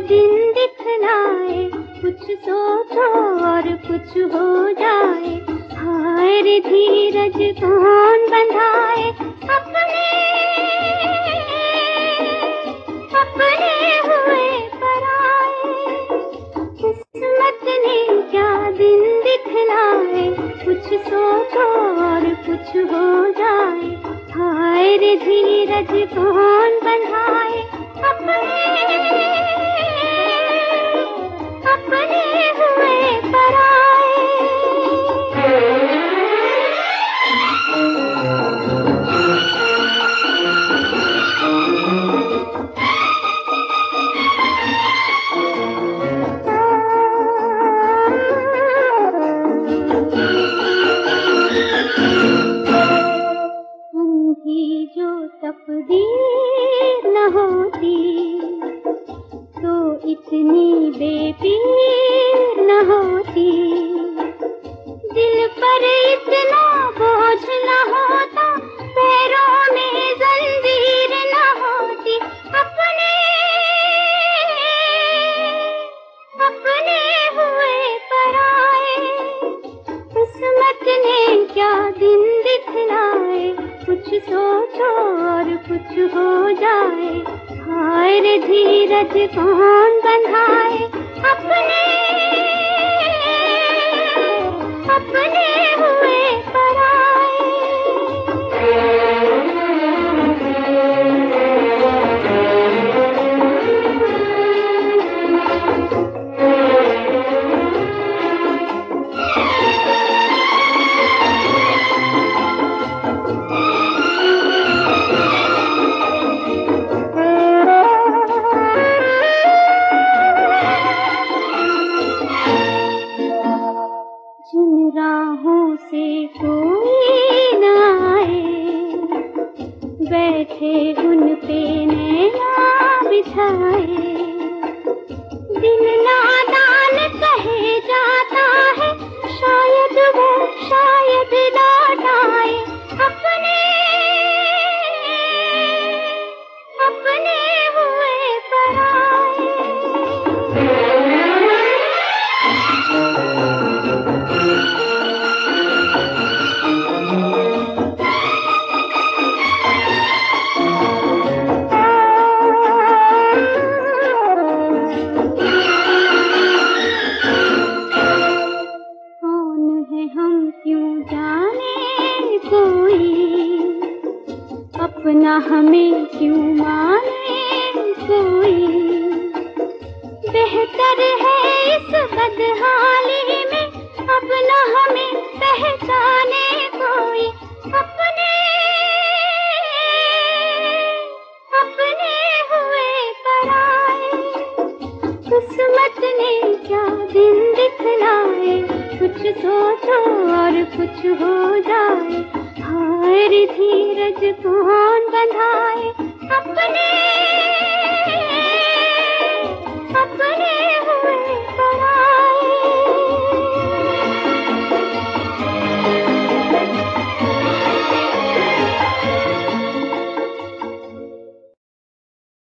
दिन दिखलाए, कुछ सोचो और कुछ हो जाए। हाय रे धीरज कौन बंधाए, अपने अपने हुए पराए। किस्मत ने क्या दिन दिखलाए, कुछ सोचो और कुछ हो जाए। हाय रे धीरज कौन बंधाए, अपने अपने हुए पराए। अंधी जो तकदीर न होती तो इतनी बेपीर न होती। दिल पर इतना बोझ न होता, पैरों में जंजीर न होती। अपने अपने हुए पराए। किस्मत ने क्या दिन दिखलाए, कुछ सोचो और कुछ हो जाए। हाय रे धीरज कौन बंधाए, अपने अपने हुए पराए। जिन राहों से कोई न आए, बैठे उन पे नैया बिछाए। दिल नादान कहे जाता है, शायद वो शायद लौट आए। अपने अपने हुए पराए। कौन है हम क्यों जाने कोई, अपना हमें क्यों माने कोई। बेहतर है इस बदहाली में, अपना हमें पहचाने कोई। अपने अपने हुए पराए। किस्मत ने क्या दिन दिखलाए, कुछ सोचो और कुछ हो जाए। हाय रे धीरज कौन बंधाए, अपने